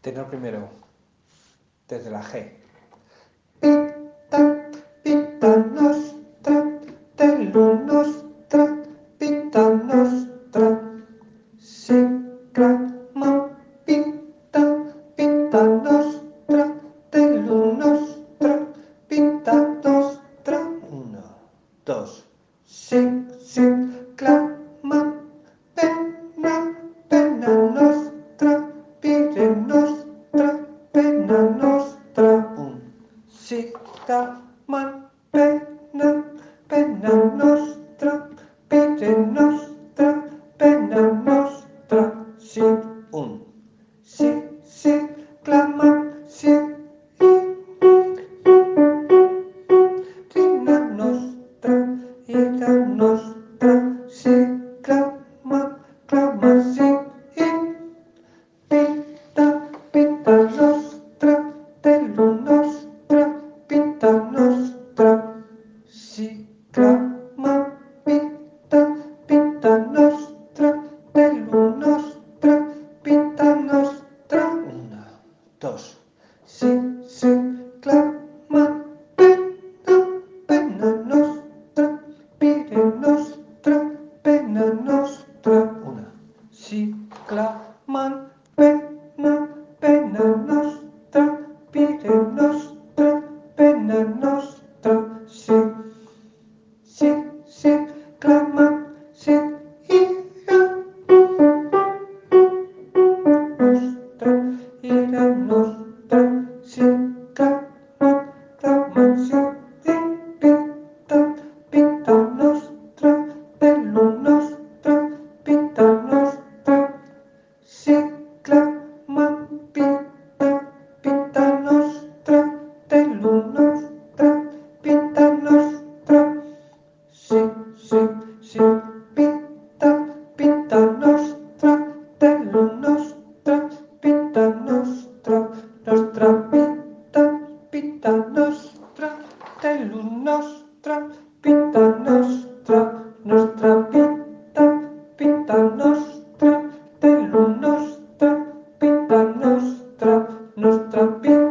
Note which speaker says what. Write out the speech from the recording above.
Speaker 1: Tenor primero, desde la G.
Speaker 2: Vita, vita nostra, telu nostra, vita nostra. Sigla vita, vita nostra, telu nostra, vita nostra.
Speaker 1: Uno, dos.
Speaker 2: Sigla pena, pena nostra, pire nostra, pena nostra. Sigla pena, pena nostra, pire nostra, pena nostra.
Speaker 1: Un.
Speaker 2: Clama, Trina nostra, ira nostra, clama, pita, pita nostra, telu nostra, pita nostra. Clama, pita, pita nostra, telu nostra, pita nostra.
Speaker 1: Uno, dos.
Speaker 2: Clama, pena, pena nostra, pire nostra, pena nostra.
Speaker 1: Una.
Speaker 2: Claman, pena, pena nostra, pire nostra, pena nostra. Claman, ira nostra, ira nostra. Claman, pita, pita nostra, telu nostra, pita nostra. Claman, pita, pita nostra, telu nostra, pita nostra. Pita, pita nostra, telu nostra, pita nostra. Nostra pita, pita nostra, telu nostra, pita nostra. Nostra pita, pita nostra, telu nostra, pita nostra. Nostra pita.